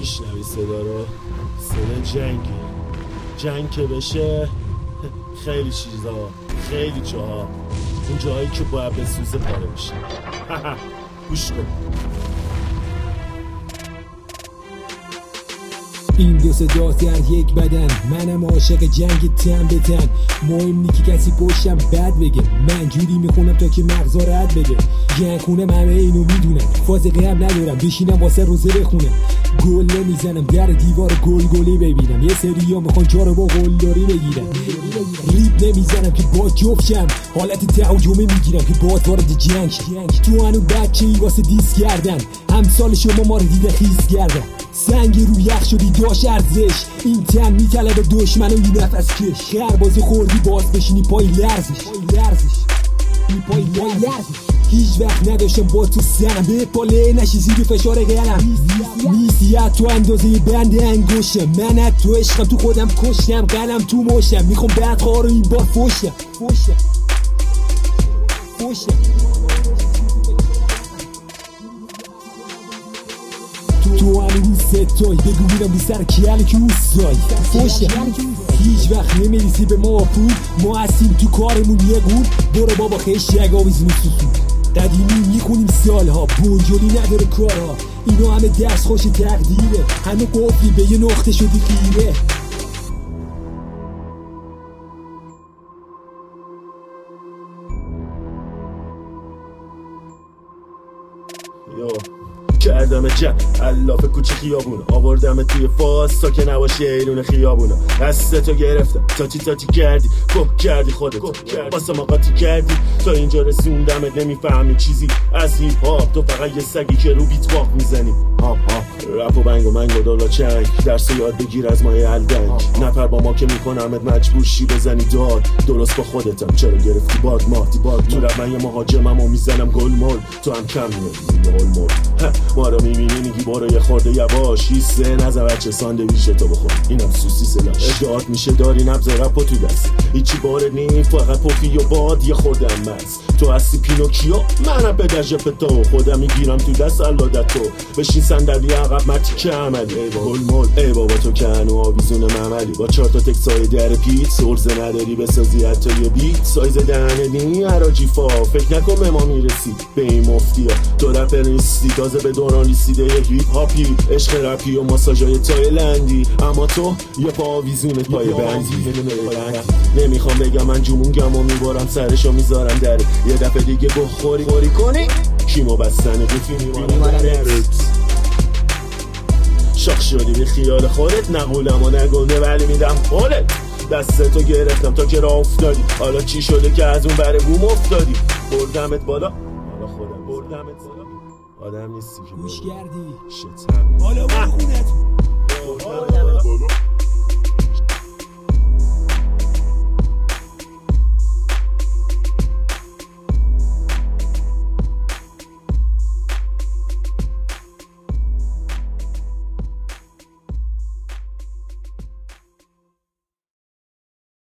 میشنوی صدا رو؟ صدا جنگ که بشه خیلی چیزا، خیلی جاها، اون جایی که باید به سوزه پاره بشه. گوش کن. این دو صدا در یک بدن، منم عاشق جنگ تن به تن. مهم نی که کسی پشتم بد بگه، من جوری میخونم تا که مغزا رد بده. جنگ خونم همه اینو میدونم، فاز غم ندارم بشینم واسه روزه بخونم. گل نمیزنم در دیوار گلی ببینم، یه سریا میخوان جا رو با قلدری بگیرم. ریپ نمیزنم که با جفشم، حالت تهاجمی میگیرم که با وارد جنگ. تو هنو بچه‌ای واسه دیس کردن، همسال شما ما رو دیده خیز کردن. سنگ رو یخ شدی داش ارزش، این تن میطلبه دشمن و این نفس کش. خربازی خوردی باز بشینی پای لرزش. هیچ وقت نداشتم با تو سنم، به پاله نشی زیر فشار قلم. نیستی تو اندازه بند انگوشم، من از تو عشقم تو خودم کشتم. قلم تو مشتم میخوام بدخواه رو این بار فوشم. تو همه روز ستای بگو میرم بی سر کیالی که اوستای فوشه. هیچ وقت نمیریسی به ما پول، ما هستیم تو کارمون یه گول. برو بابا خیش یگاویزون سوسو قدیمی میخونیم سالها، بونجولی نداره کارها. اینو همه درس خوش تقدیره، همه قفلی به یه نقطه شدی خیره. کردم علاف کوچی خیابونه، آوردم توی فاز تا که نباشی ایرون خیابونه. دستتو گرفتم تاتی کردی، گفت کردی خودت واسه ما قاطی کردی. تا اینجا رسوندمت نمیفهمی چیزی از هیپ هاپ، تو فقط یه سگی که رو بیت واق میزنی. رپ و بنگ و منگ و دولا چنگ، درس یاد بگیر از مای الدنگ. نفر با ما که میکنمت مجبور شی بزنی داد، درست با خودتم چرا گرفتی باد تو رپ من یه مهاجمم و میزنم گل مول، تو هم کم میاری گل مول. ما رو میبینی میگی برو یه خورده یواش، ایسته نزه بچه ساندویچ تو بخور، اینم سوسی سلاش. ادعات میشه داری نبض رپ و تو دست، هیچی باره نیم فقط پوفی و باد یه خورده مز. تو هستی پینوکیو منم به درجه تو، خودم میگیرم تو دست علادت تو. بشین صندلی عقب متی که عملی گل مول. ای بابا تو که هنو آویزون مملی، با 4 تا تکسای در پیت سرزه نداری بسازی حتی یه بیت. سایز دهنه نی حراجی فا، فکر نکن به ما میرسی به این مفتیا. تو رپر نیستی تازه به دوران رسیده یه هیپ هاپی، عشق رپی و ماساژای تایلندی. اما تو یه پا آویزونت پای بندی. نمیخوام بگم من جمونگم و میبارم سرشو میذارم در یه دفعه دیگه بخوری کنی کیمو بستنه گفتی میمارم درت. شاخ شدی به خیال خودت، نقولم و نگونه ولی میدم خودت. دستتو گرفتم تا که راه افتادی، حالا چی شده که از اون بره بوم افتادی. بردمت بالا، حالا خودم بردمت بالا. آدم نیستی که گوش کردی شتم. حالا برو خونت